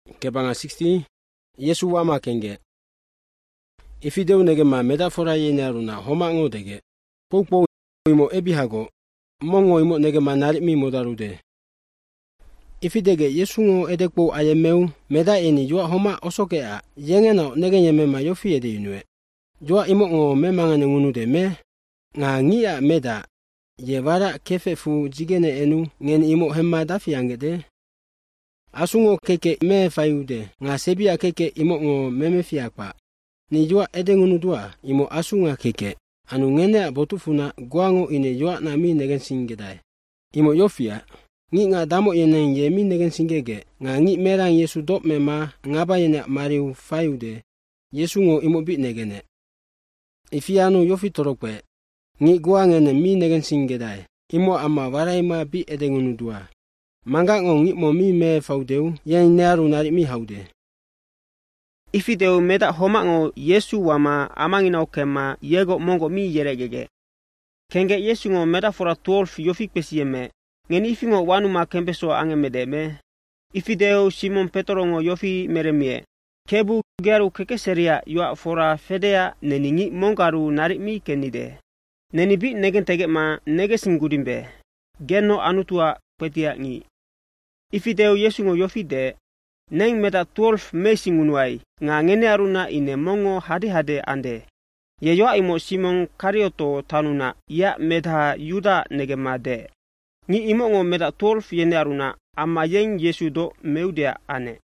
Kebanga 60 Yesu wama kenge. Ifideu nege ma metafora yenaruna homa ngodege. Popo imo ebihago. Mongo imo nege ma nari mi modarude. Ifidege Yesu ngo edekpo ayemeu meda eni jua homa osoke a yengeno nege nyemema yofi ede yunue. Jua imo ngo memangane ngunude me nga ngia meda yevara kefe fu jigene enu ngen imo hemma dafi angede. Asungo keke me fayude nga sebia keke imo ngo meme fiakpa. Ni jua ede ngunudua imo asunga keke. Anu ngene botufuna guango ine jua na mi negen singedai. Imo yofia ngi nga damo yeneng ye mi negen singege nga ngi merang Yesu dop mema ngaba yene mariu fayude. Yesu ngo imo bit negene. Ifianu yofi torokwe. Ngi guangene mi negen singedai. Imo ama waraima bi ede ngunudua. Manga ngo ngi mo mi me faudeu yen nearu nari mi haude. Ifideu meda homa ngo Yesu wama amangina okema yego mongo mi yeregege. Kenge Yesu ngo metafora 12 yofik pesieme. Ngeni ifi ngo wanuma kempeso angemedeme. Ifideu Simon Petro ngo yofi meremie. Kebu geru keke seria yua fora fedea neningi mongaru nari mi kenide. Neni bi negen tege ma nege singudimbe. Geno anutua petia ngi. Ifideu Yesu ngo yofi de. Neng meta 12 mesingunuai. Nga ngene aruna ine mongo hade ande. Yeyoa imo Simon Karioto tanuna ya meta Yuda negema de. Ngi imo ngo meta 12 yene aruna ama yeng Yesu do meudea ane.